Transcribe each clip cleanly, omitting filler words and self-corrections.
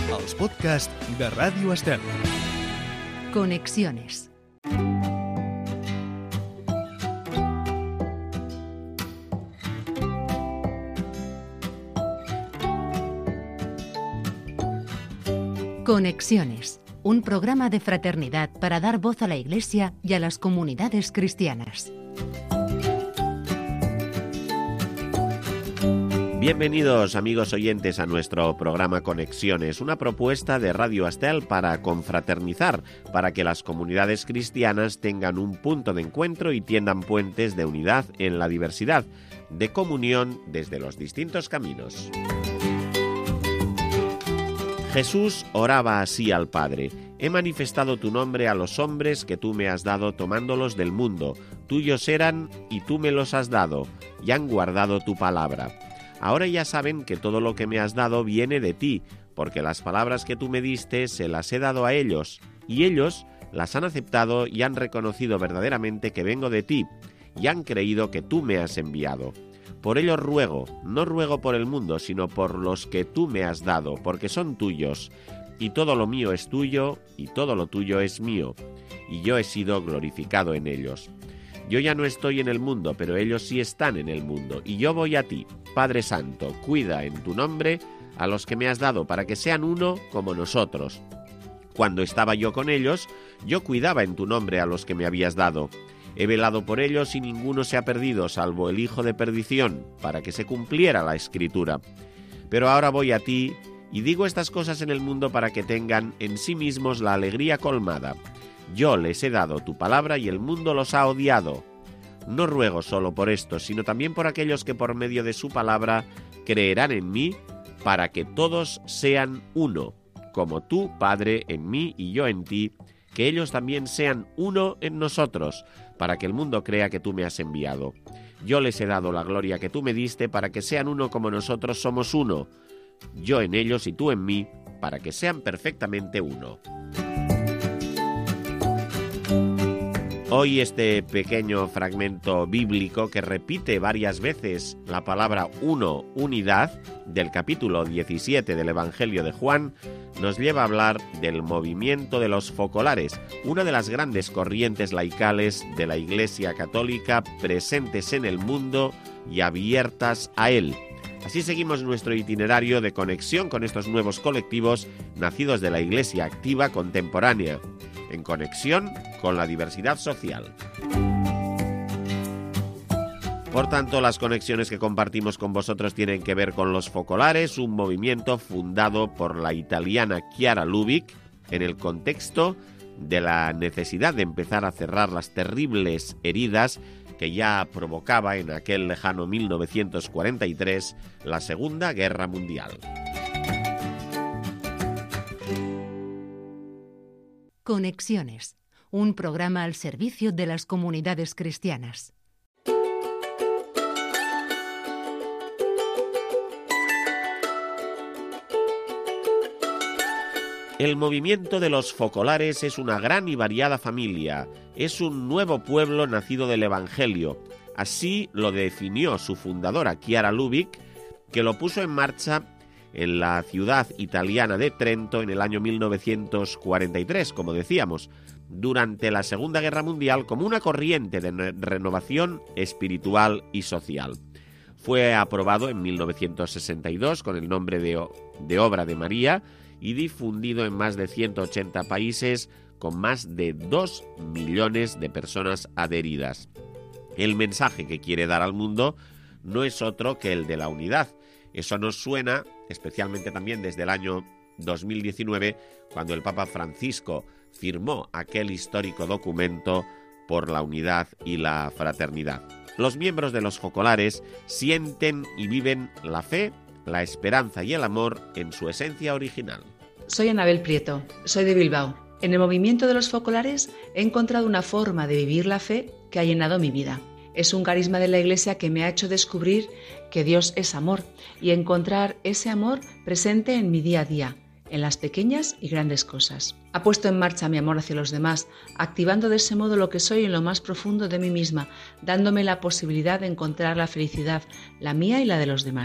els podcasts de Ràdio Estel. Conexiones. Conexiones, un programa de fraternidad para dar voz a la Iglesia y a las comunidades cristianas. Bienvenidos, amigos oyentes, a nuestro programa Conexiones, una propuesta de Radio Estel para confraternizar, para que las comunidades cristianas tengan un punto de encuentro y tiendan puentes de unidad en la diversidad, de comunión desde los distintos caminos. Jesús oraba así al Padre: he manifestado tu nombre a los hombres que tú me has dado tomándolos del mundo. Tuyos eran y tú me los has dado, y han guardado tu palabra. Ahora ya saben que todo lo que me has dado viene de ti, porque las palabras que tú me diste se las he dado a ellos, y ellos las han aceptado y han reconocido verdaderamente que vengo de ti, y han creído que tú me has enviado. Por ello ruego, no ruego por el mundo, sino por los que tú me has dado, porque son tuyos, y todo lo mío es tuyo, y todo lo tuyo es mío, y yo he sido glorificado en ellos. Yo ya no estoy en el mundo, pero ellos sí están en el mundo, y yo voy a ti. Padre Santo, cuida en tu nombre a los que me has dado, para que sean uno como nosotros. Cuando estaba yo con ellos, yo cuidaba en tu nombre a los que me habías dado. He velado por ellos y ninguno se ha perdido, salvo el hijo de perdición, para que se cumpliera la Escritura. Pero ahora voy a ti, y digo estas cosas en el mundo para que tengan en sí mismos la alegría colmada. Yo les he dado tu palabra y el mundo los ha odiado. No ruego solo por esto, sino también por aquellos que por medio de su palabra creerán en mí, para que todos sean uno, como tú, Padre, en mí y yo en ti, que ellos también sean uno en nosotros, para que el mundo crea que tú me has enviado. Yo les he dado la gloria que tú me diste, para que sean uno como nosotros somos uno, yo en ellos y tú en mí, para que sean perfectamente uno. Hoy este pequeño fragmento bíblico que repite varias veces la palabra uno, unidad, del capítulo 17 del Evangelio de Juan, nos lleva a hablar del movimiento de los focolares, una de las grandes corrientes laicales de la Iglesia Católica presentes en el mundo y abiertas a él. Así seguimos nuestro itinerario de conexión con estos nuevos colectivos nacidos de la Iglesia activa contemporánea, en conexión con la diversidad social. Por tanto, las conexiones que compartimos con vosotros tienen que ver con los focolares, un movimiento fundado por la italiana Chiara Lubich en el contexto de la necesidad de empezar a cerrar las terribles heridas que ya provocaba en aquel lejano 1943 la Segunda Guerra Mundial. Conexiones, un programa al servicio de las comunidades cristianas. El movimiento de los focolares es una gran y variada familia, es un nuevo pueblo nacido del Evangelio. Así lo definió su fundadora Chiara Lubich, que lo puso en marcha en la ciudad italiana de Trento en el año 1943, como decíamos, durante la Segunda Guerra Mundial, como una corriente de renovación espiritual y social. Fue aprobado en 1962 con el nombre de Obra de María y difundido en más de 180 países con más de 2 millones de personas adheridas. El mensaje que quiere dar al mundo no es otro que el de la unidad. Eso nos suena especialmente también desde el año 2019, cuando el Papa Francisco firmó aquel histórico documento por la unidad y la fraternidad. Los miembros de los focolares sienten y viven la fe, la esperanza y el amor en su esencia original. Soy Anabel Prieto, soy de Bilbao. En el movimiento de los focolares he encontrado una forma de vivir la fe que ha llenado mi vida. Es un carisma de la Iglesia que me ha hecho descubrir que Dios es amor y encontrar ese amor presente en mi día a día, en las pequeñas y grandes cosas. Ha puesto en marcha mi amor hacia los demás, activando de ese modo lo que soy en lo más profundo de mí misma, dándome la posibilidad de encontrar la felicidad, la mía y la de los demás.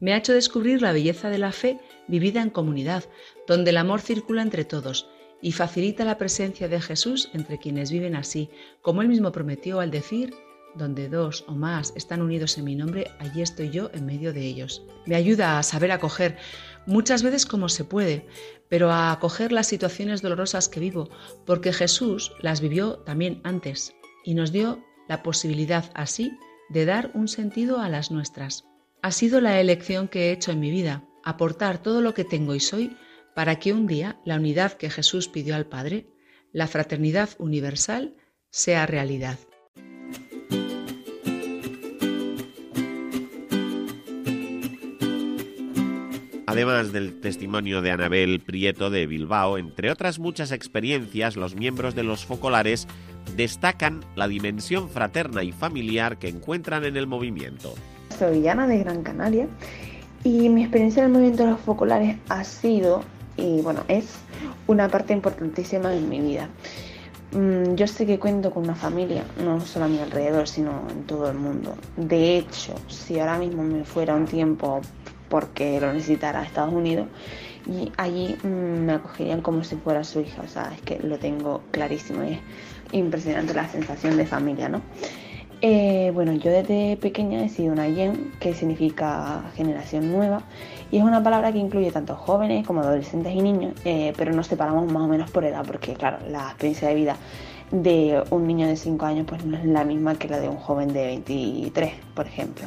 Me ha hecho descubrir la belleza de la fe vivida en comunidad, donde el amor circula entre todos y facilita la presencia de Jesús entre quienes viven así, como él mismo prometió al decir: donde 2 o más están unidos en mi nombre, allí estoy yo en medio de ellos. Me ayuda a saber acoger, muchas veces como se puede, pero a acoger las situaciones dolorosas que vivo, porque Jesús las vivió también antes y nos dio la posibilidad así de dar un sentido a las nuestras. Ha sido la elección que he hecho en mi vida, aportar todo lo que tengo y soy para que un día la unidad que Jesús pidió al Padre, la fraternidad universal, sea realidad. Además del testimonio de Anabel Prieto de Bilbao, entre otras muchas experiencias, los miembros de los focolares destacan la dimensión fraterna y familiar que encuentran en el movimiento. Soy Ana de Gran Canaria y mi experiencia en el movimiento de los focolares ha sido, y bueno, es una parte importantísima en mi vida. Yo sé que cuento con una familia, no solo a mi alrededor, sino en todo el mundo. De hecho, si ahora mismo me fuera un tiempo porque lo necesitara a Estados Unidos, y allí me acogerían como si fuera su hija. O sea, es que lo tengo clarísimo, es impresionante la sensación de familia, ¿no? Bueno, yo desde pequeña he sido una Yen, que significa generación nueva, y es una palabra que incluye tanto jóvenes como adolescentes y niños, pero nos separamos más o menos por edad, porque claro, la experiencia de vida de un niño de 5 años pues no es la misma que la de un joven de 23, por ejemplo.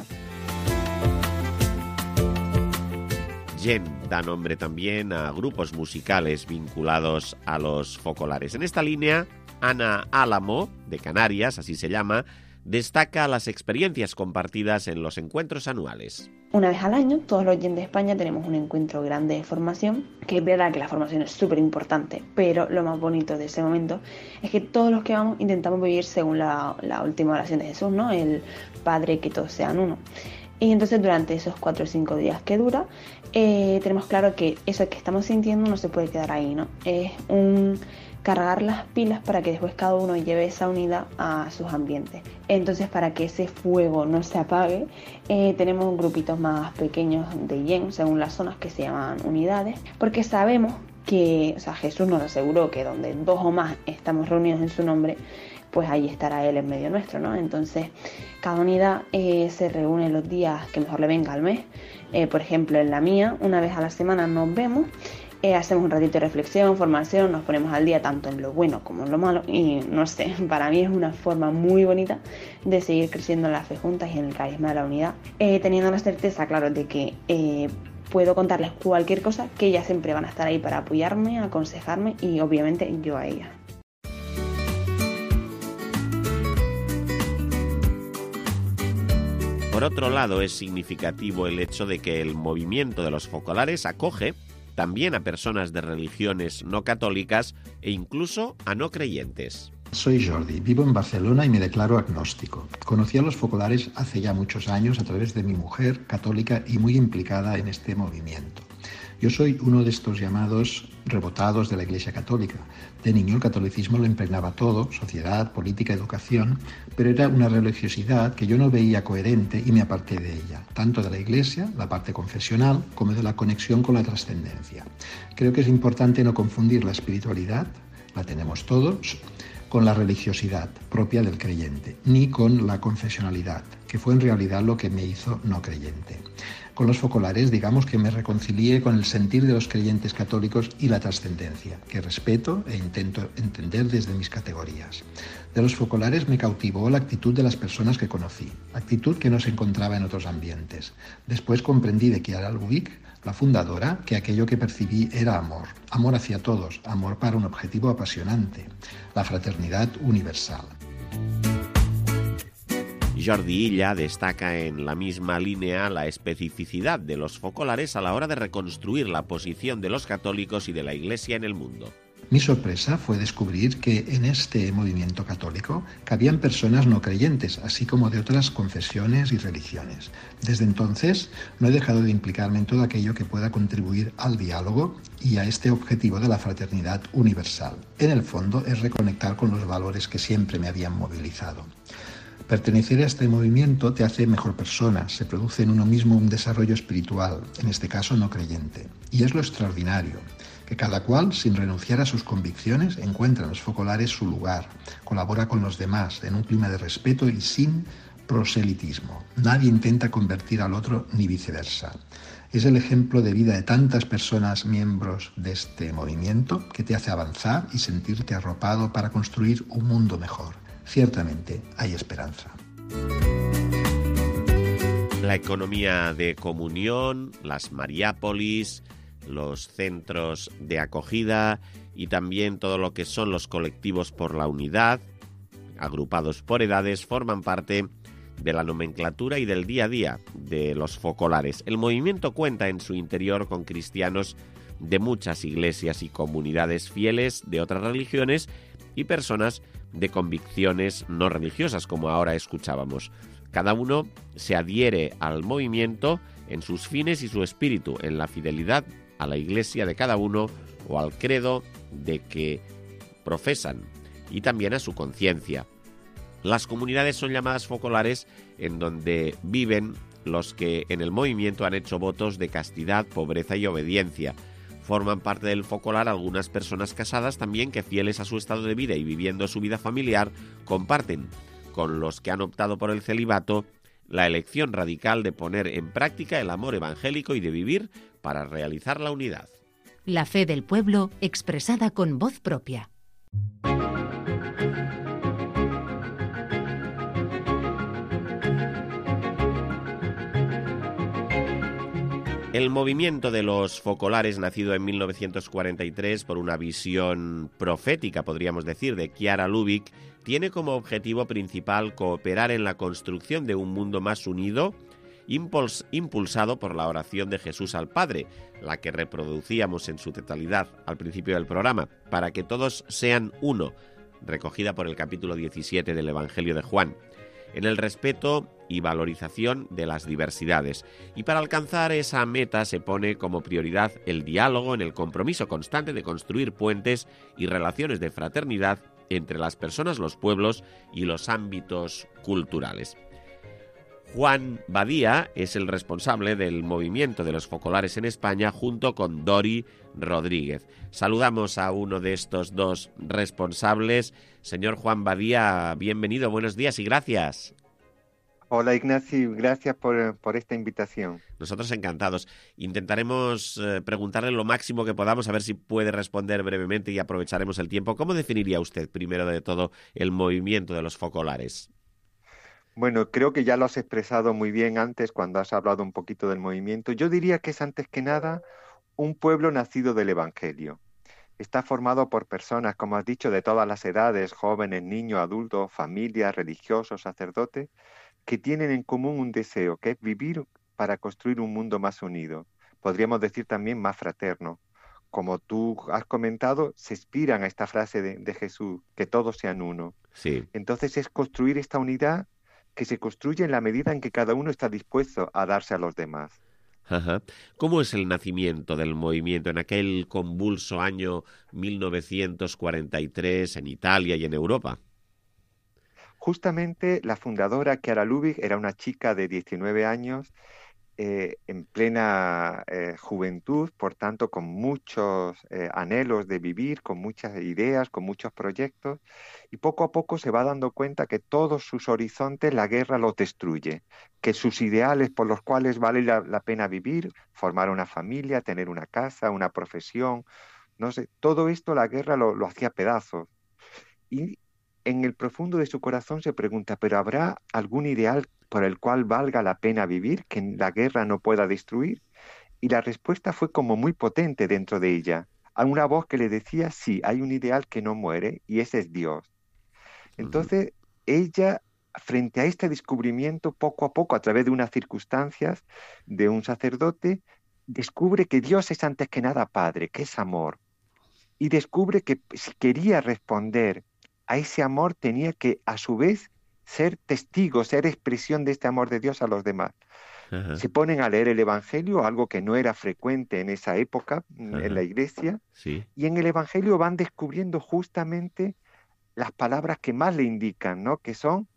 Yen da nombre también a grupos musicales vinculados a los focolares. En esta línea, Ana Álamo, de Canarias, así se llama, destaca las experiencias compartidas en los encuentros anuales. Una vez al año, todos los Yen de España tenemos un encuentro grande de formación, que es verdad que la formación es súper importante, pero lo más bonito de ese momento es que todos los que vamos intentamos vivir según la última oración de Jesús, ¿no? El Padre, que todos sean uno. Y entonces durante esos 4 o 5 días que dura, tenemos claro que eso que estamos sintiendo no se puede quedar ahí, ¿no? Es un cargar las pilas para que después cada uno lleve esa unidad a sus ambientes. Entonces, para que ese fuego no se apague, tenemos grupitos más pequeños de Yen, según las zonas, que se llaman unidades, porque sabemos que, o sea, Jesús nos aseguró que donde 2 o más estamos reunidos en su nombre, pues ahí estará Él en medio nuestro, ¿no? Entonces, cada unidad se reúne los días que mejor le venga al mes. Por ejemplo, en la mía, una vez a la semana nos vemos, hacemos un ratito de reflexión, formación, nos ponemos al día tanto en lo bueno como en lo malo, y no sé, para mí es una forma muy bonita de seguir creciendo en la fe juntas y en el carisma de la unidad, teniendo la certeza, claro, de que puedo contarles cualquier cosa, que ellas siempre van a estar ahí para apoyarme, aconsejarme y obviamente yo a ellas. Por otro lado, es significativo el hecho de que el movimiento de los focolares acoge también a personas de religiones no católicas e incluso a no creyentes. Soy Jordi, vivo en Barcelona y me declaro agnóstico. Conocí a los focolares hace ya muchos años a través de mi mujer, católica y muy implicada en este movimiento. Yo soy uno de estos llamados rebotados de la Iglesia Católica. De niño el catolicismo lo impregnaba todo, sociedad, política, educación, pero era una religiosidad que yo no veía coherente y me aparté de ella, tanto de la Iglesia, la parte confesional, como de la conexión con la trascendencia. Creo que es importante no confundir la espiritualidad, la tenemos todos, con la religiosidad propia del creyente, ni con la confesionalidad, que fue en realidad lo que me hizo no creyente. Con los focolares, digamos que me reconcilié con el sentir de los creyentes católicos y la trascendencia, que respeto e intento entender desde mis categorías. De los focolares me cautivó la actitud de las personas que conocí, actitud que no se encontraba en otros ambientes. Después comprendí de Chiara Lubick, la fundadora, que aquello que percibí era amor, amor hacia todos, amor para un objetivo apasionante, la fraternidad universal. Jordi Illa destaca en la misma línea la especificidad de los focolares a la hora de reconstruir la posición de los católicos y de la Iglesia en el mundo. Mi sorpresa fue descubrir que en este movimiento católico cabían personas no creyentes, así como de otras confesiones y religiones. Desde entonces no he dejado de implicarme en todo aquello que pueda contribuir al diálogo y a este objetivo de la fraternidad universal. En el fondo es reconectar con los valores que siempre me habían movilizado. Pertenecer a este movimiento te hace mejor persona, se produce en uno mismo un desarrollo espiritual, en este caso no creyente. Y es lo extraordinario, que cada cual, sin renunciar a sus convicciones, encuentra en los focolares su lugar, colabora con los demás en un clima de respeto y sin proselitismo. Nadie intenta convertir al otro ni viceversa. Es el ejemplo de vida de tantas personas miembros de este movimiento que te hace avanzar y sentirte arropado para construir un mundo mejor. Ciertamente hay esperanza. La economía de comunión, las Mariápolis, los centros de acogida y también todo lo que son los colectivos por la unidad, agrupados por edades, forman parte de la nomenclatura y del día a día de los focolares. El movimiento cuenta en su interior con cristianos de muchas iglesias y comunidades fieles de otras religiones y personas de convicciones no religiosas, como ahora escuchábamos. Cada uno se adhiere al movimiento en sus fines y su espíritu, en la fidelidad a la iglesia de cada uno o al credo de que profesan y también a su conciencia. Las comunidades son llamadas focolares en donde viven los que en el movimiento han hecho votos de castidad, pobreza y obediencia. Forman parte del focolar algunas personas casadas también que, fieles a su estado de vida y viviendo su vida familiar, comparten con los que han optado por el celibato la elección radical de poner en práctica el amor evangélico y de vivir para realizar la unidad. La fe del pueblo expresada con voz propia. El movimiento de los focolares, nacido en 1943 por una visión profética, podríamos decir, de Chiara Lubich, tiene como objetivo principal cooperar en la construcción de un mundo más unido, impulsado por la oración de Jesús al Padre, la que reproducíamos en su totalidad al principio del programa, para que todos sean uno, recogida por el capítulo 17 del Evangelio de Juan, en el respeto y valorización de las diversidades. Y para alcanzar esa meta se pone como prioridad el diálogo en el compromiso constante de construir puentes y relaciones de fraternidad entre las personas, los pueblos y los ámbitos culturales. Juan Badía es el responsable del movimiento de los focolares en España junto con Dori Rodríguez. Saludamos a uno de estos dos responsables. Señor Juan Badía, bienvenido, buenos días y gracias. Hola Ignacio, gracias por esta invitación. Nosotros encantados. Intentaremos preguntarle lo máximo que podamos, a ver si puede responder brevemente y aprovecharemos el tiempo. ¿Cómo definiría usted, primero de todo, el movimiento de los focolares? Bueno, creo que ya lo has expresado muy bien antes cuando has hablado un poquito del movimiento. Yo diría que es antes que nada un pueblo nacido del Evangelio. Está formado por personas, como has dicho, de todas las edades, jóvenes, niños, adultos, familias, religiosos, sacerdotes, que tienen en común un deseo, que es vivir para construir un mundo más unido. Podríamos decir también más fraterno. Como tú has comentado, se inspiran a esta frase de Jesús, que todos sean uno. Sí. Entonces es construir esta unidad que se construye en la medida en que cada uno está dispuesto a darse a los demás. Ajá. ¿Cómo es el nacimiento del movimiento en aquel convulso año 1943 en Italia y en Europa? Justamente la fundadora Chiara Lubich era una chica de 19 años, en plena juventud, por tanto con muchos anhelos de vivir, con muchas ideas, con muchos proyectos, y poco a poco se va dando cuenta que todos sus horizontes la guerra los destruye, que sus ideales por los cuales vale la pena vivir, formar una familia, tener una casa, una profesión, no sé, todo esto la guerra lo hacía pedazos. Y en el profundo de su corazón se pregunta, ¿pero habrá algún ideal por el cual valga la pena vivir, que la guerra no pueda destruir? Y la respuesta fue como muy potente dentro de ella. Hay una voz que le decía, sí, hay un ideal que no muere y ese es Dios. Entonces, ella, frente a este descubrimiento, poco a poco, a través de unas circunstancias de un sacerdote, descubre que Dios es antes que nada Padre, que es amor. Y descubre que si quería responder a ese amor tenía que, a su vez, ser testigo, ser expresión de este amor de Dios a los demás. Ajá. Se ponen a leer el Evangelio, algo que no era frecuente en esa época en la iglesia, Sí. y en el Evangelio van descubriendo justamente las palabras que más le indican, ¿no? Que son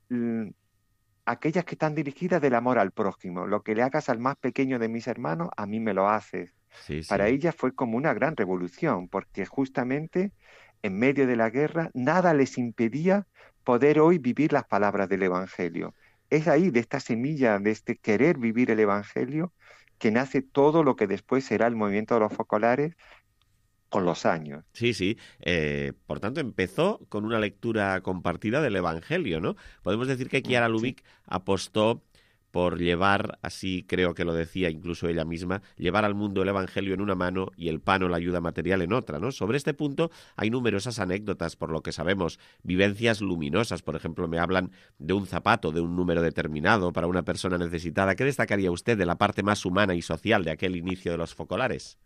mm, aquellas que están dirigidas del amor al prójimo. Lo que le hagas al más pequeño de mis hermanos, a mí me lo haces. Sí, Para sí. ella fue como una gran revolución, porque justamente en medio de la guerra nada les impedía poder hoy vivir las palabras del Evangelio. Es ahí, de esta semilla, de este querer vivir el Evangelio, que nace todo lo que después será el movimiento de los focolares con los años. Sí, sí. Por tanto, empezó con una lectura compartida del Evangelio, ¿no? Podemos decir que Chiara Sí. Lubich apostó por llevar, así creo que lo decía incluso ella misma, llevar al mundo el Evangelio en una mano y el pan o la ayuda material en otra, ¿no? Sobre este punto hay numerosas anécdotas, por lo que sabemos, vivencias luminosas, por ejemplo, me hablan de un zapato de un número determinado para una persona necesitada. ¿Qué destacaría usted de la parte más humana y social de aquel inicio de los focolares?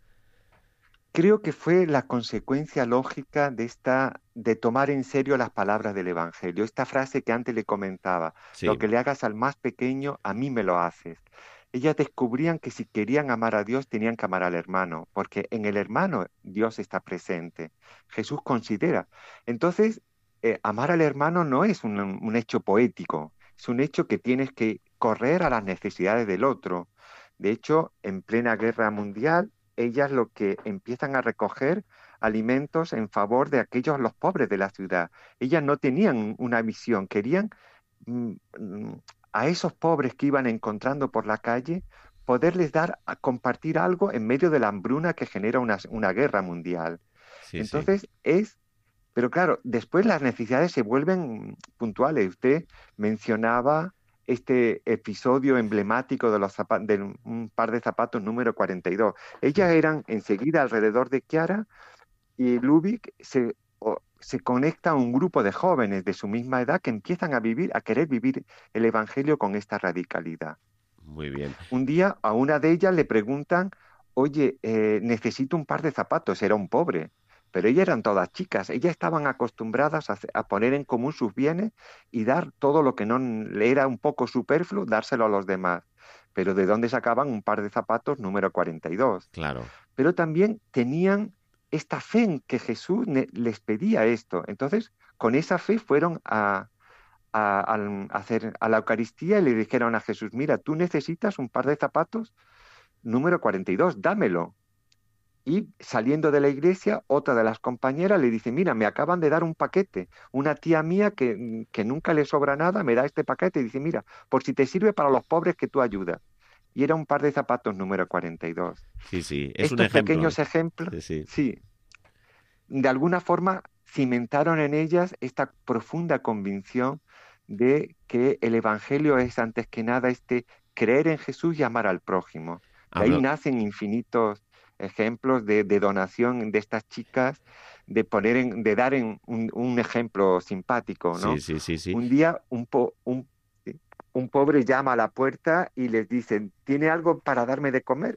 Creo que fue la consecuencia lógica de tomar en serio las palabras del Evangelio. Esta frase que antes le comentaba, lo Sí, que le hagas al más pequeño, a mí me lo haces. Ellas descubrían que si querían amar a Dios, tenían que amar al hermano, porque en el hermano Dios está presente. Jesús considera. Entonces, amar al hermano no es un hecho poético, es un hecho que tienes que correr a las necesidades del otro. De hecho, en plena guerra mundial, ellas lo que empiezan a recoger alimentos en favor de aquellos, los pobres de la ciudad. Ellas no tenían una visión, querían mm, mm, a esos pobres que iban encontrando por la calle, poderles dar a compartir algo en medio de la hambruna que genera una guerra mundial. sí, sí. Entonces pero claro, después las necesidades se vuelven puntuales. Usted mencionaba este episodio emblemático de de un par de zapatos número 42. Ellas eran enseguida alrededor de Chiara y Lubick se conecta a un grupo de jóvenes de su misma edad que empiezan a querer vivir el Evangelio con esta radicalidad. Muy bien. Un día a una de ellas le preguntan, oye, necesito un par de zapatos, era un pobre, pero ellas eran todas chicas, ellas estaban acostumbradas a poner en común sus bienes y dar todo lo que no le era un poco superfluo, dárselo a los demás. Pero ¿de dónde sacaban un par de zapatos número 42? Claro. Pero también tenían esta fe en que Jesús les pedía esto. Entonces, con esa fe fueron a la Eucaristía y le dijeron a Jesús, mira, tú necesitas un par de zapatos número 42, dámelo. Y saliendo de la iglesia, otra de las compañeras le dice, mira, me acaban de dar un paquete. Una tía mía que nunca le sobra nada me da este paquete y dice, mira, por si te sirve para los pobres que tú ayudas. Y era un par de zapatos número 42. Sí, sí. Es un Estos ejemplo. pequeños ejemplos, Sí, sí. sí, de alguna forma cimentaron en ellas esta profunda convicción de que el Evangelio es antes que nada creer en Jesús y amar al prójimo. De ahí Hablo- nacen infinitos ejemplos de donación de estas chicas, de dar un ejemplo simpático, Sí, ¿no? sí, sí, sí. Un día un pobre llama a la puerta y les dice, ¿tiene algo para darme de comer?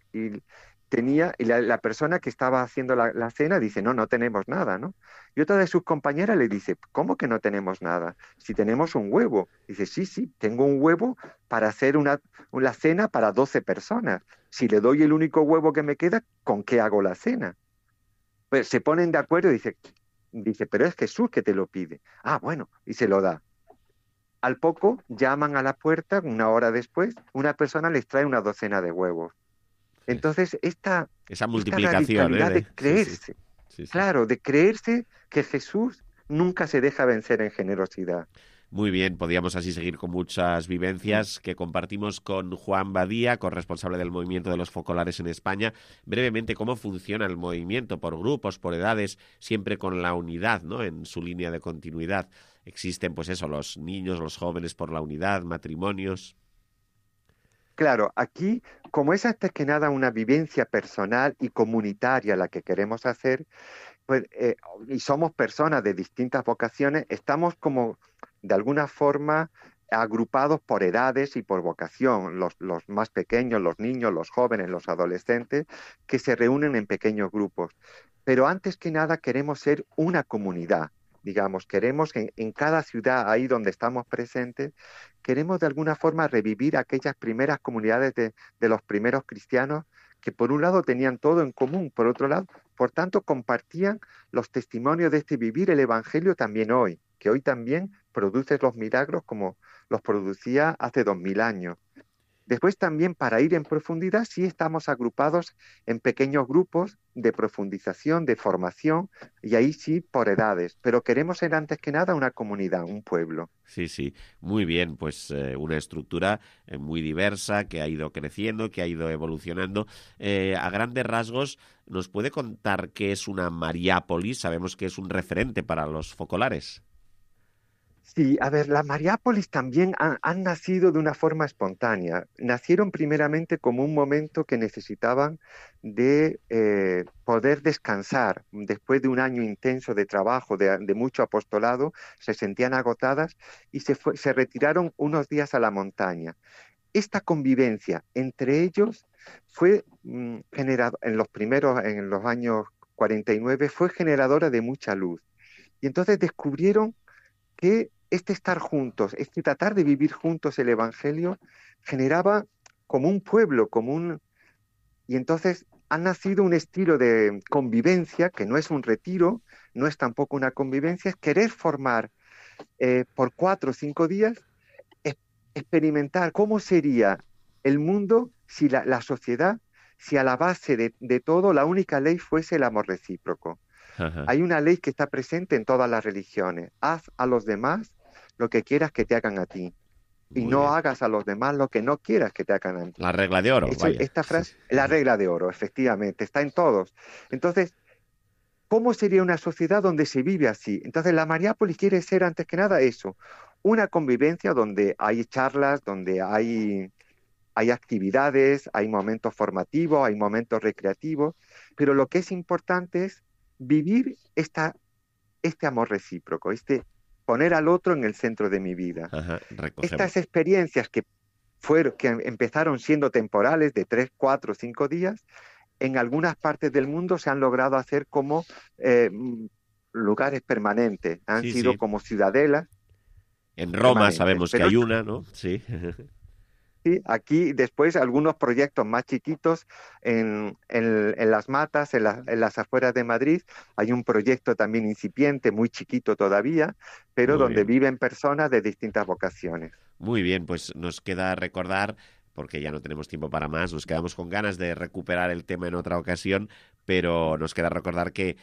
Y la persona que estaba haciendo la cena dice, no, no tenemos nada, ¿no? Y otra de sus compañeras le dice, ¿cómo que no tenemos nada? Si tenemos un huevo. Dice, sí, sí, tengo un huevo para hacer una cena para 12 personas. Si le doy el único huevo que me queda, ¿con qué hago la cena? Pues se ponen de acuerdo y dice, pero es Jesús que te lo pide. Ah, bueno, y se lo da. Al poco llaman a la puerta, una hora después, una persona les trae una docena de huevos. Entonces, Esa esta multiplicación, ¿eh? radicalidad de Sí, sí. creerse, Sí, sí. claro, de creerse que Jesús nunca se deja vencer en generosidad. Muy bien, podríamos así seguir con muchas vivencias que compartimos con Juan Badía, corresponsable del movimiento de los focolares en España. Brevemente, ¿cómo funciona el movimiento? ¿Por grupos, por edades? Siempre con la unidad, ¿no? En su línea de continuidad. Existen, pues eso, los niños, los jóvenes por la unidad, matrimonios. Claro, aquí, como es antes que nada una vivencia personal y comunitaria la que queremos hacer, pues, y somos personas de distintas vocaciones, estamos como de alguna forma agrupados por edades y por vocación, los más pequeños, los niños, los jóvenes, los adolescentes, que se reúnen en pequeños grupos. Pero antes que nada queremos ser una comunidad, digamos, queremos en cada ciudad ahí donde estamos presentes, queremos de alguna forma revivir aquellas primeras comunidades de los primeros cristianos que por un lado tenían todo en común, por otro lado, por tanto, compartían los testimonios de este vivir el Evangelio también hoy, que hoy también produce los milagros los producía hace 2000 años. Después también, para ir en profundidad, sí estamos agrupados en pequeños grupos de profundización, de formación, y ahí sí por edades. Pero queremos ser antes que nada una comunidad, un pueblo. Sí, sí, muy bien, pues una estructura muy diversa que ha ido creciendo, que ha ido evolucionando. A grandes rasgos, ¿nos puede contar qué es una Mariápolis? Sabemos que es un referente para los focolares. Sí, a ver, las Mariápolis también han nacido de una forma espontánea. Nacieron primeramente como un momento que necesitaban de poder descansar. Después de un año intenso de trabajo, de mucho apostolado, se sentían agotadas y se retiraron unos días a la montaña. Esta convivencia entre ellos fue generada en los años 49, fue generadora de mucha luz. Y entonces descubrieron que este estar juntos, este tratar de vivir juntos el Evangelio, generaba como un pueblo, y entonces ha nacido un estilo de convivencia que no es un retiro, no es tampoco una convivencia, es querer formar por 4 o 5 días, experimentar cómo sería el mundo si la sociedad, si a la base de todo la única ley fuese el amor recíproco. Ajá. Hay una ley que está presente en todas las religiones. Haz a los demás lo que quieras que te hagan a ti. Y Muy no bien. hagas a los demás lo que no quieras que te hagan a ti. La regla de oro, vaya. Esta frase, la regla de oro, efectivamente, está en todos. Entonces, ¿cómo sería una sociedad donde se vive así? Entonces, la Mariápolis quiere ser, antes que nada, eso. Una convivencia donde hay charlas, donde hay actividades, hay momentos formativos, hay momentos recreativos, pero lo que es importante es vivir este amor recíproco, poner al otro en el centro de mi vida. Ajá, recogemos. Estas experiencias que empezaron siendo temporales de 3, 4, 5 días, en algunas partes del mundo se han logrado hacer como lugares permanentes, han Sí, sido sí. como ciudadelas. En Roma permanentes. sabemos que Pero hay una, ¿no? Sí. sí, aquí después algunos proyectos más chiquitos en las matas, en las afueras de Madrid. Hay un proyecto también incipiente, muy chiquito todavía, pero Muy donde bien. viven personas de distintas vocaciones. Muy bien, pues nos queda recordar, porque ya no tenemos tiempo para más, nos quedamos con ganas de recuperar el tema en otra ocasión, pero nos queda recordar que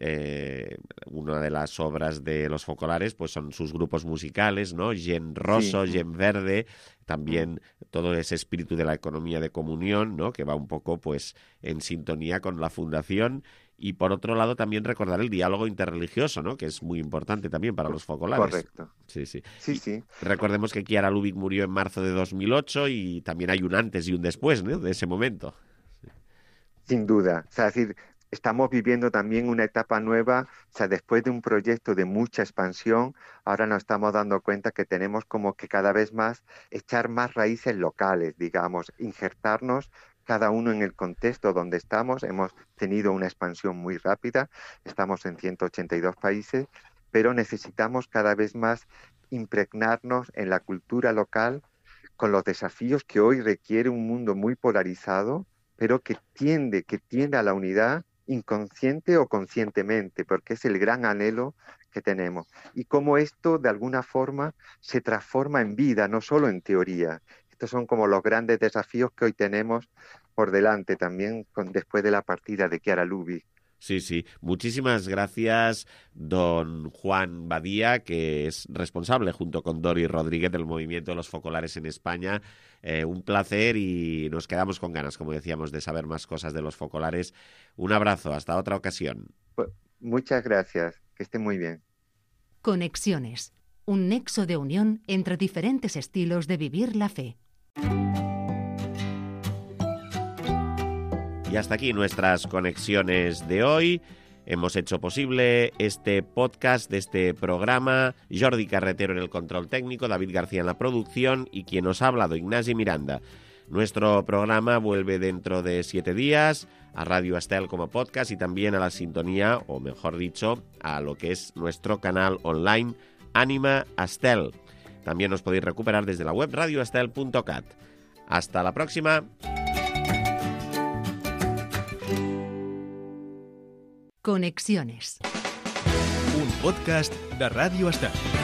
una de las obras de los focolares pues son sus grupos musicales, ¿no? Gen Rosso, Sí. Gen Verde, también todo ese espíritu de la economía de comunión, ¿no? Que va un poco pues en sintonía con la fundación. Y por otro lado también recordar el diálogo interreligioso, ¿no? Que es muy importante también para los focolares. Correcto. Sí, sí. Sí, Y sí. recordemos que Chiara Lubich murió en marzo de 2008 y también hay un antes y un después, ¿no? De ese momento. Sin duda. O sea, es decir, estamos viviendo también una etapa nueva. O sea, después de un proyecto de mucha expansión, ahora nos estamos dando cuenta que tenemos como que cada vez más echar más raíces locales, digamos, injertarnos cada uno en el contexto donde estamos. Hemos tenido una expansión muy rápida, estamos en 182 países, pero necesitamos cada vez más impregnarnos en la cultura local con los desafíos que hoy requiere un mundo muy polarizado, pero que tiende a la unidad inconsciente o conscientemente, porque es el gran anhelo que tenemos. Y cómo esto, de alguna forma, se transforma en vida, no solo en teoría. Estos son como los grandes desafíos que hoy tenemos por delante también después de la partida de Chiara Lubich. Sí, sí. Muchísimas gracias, don Juan Badía, que es responsable junto con Dori Rodríguez del movimiento de los focolares en España. Un placer y nos quedamos con ganas, como decíamos, de saber más cosas de los focolares. Un abrazo, hasta otra ocasión. Pues, muchas gracias, que estén muy bien. Conexiones, un nexo de unión entre diferentes estilos de vivir la fe. Y hasta aquí nuestras conexiones de hoy. Hemos hecho posible este podcast de este programa. Jordi Carretero en el control técnico, David García en la producción y quien os ha hablado, Ignasi Miranda. Nuestro programa vuelve dentro de 7 días a Radio Estel como podcast y también a la sintonía, o mejor dicho, a lo que es nuestro canal online Anima Estel. También os podéis recuperar desde la web radioestel.cat. Hasta la próxima. Conexiones. Un podcast de Ràdio Estel.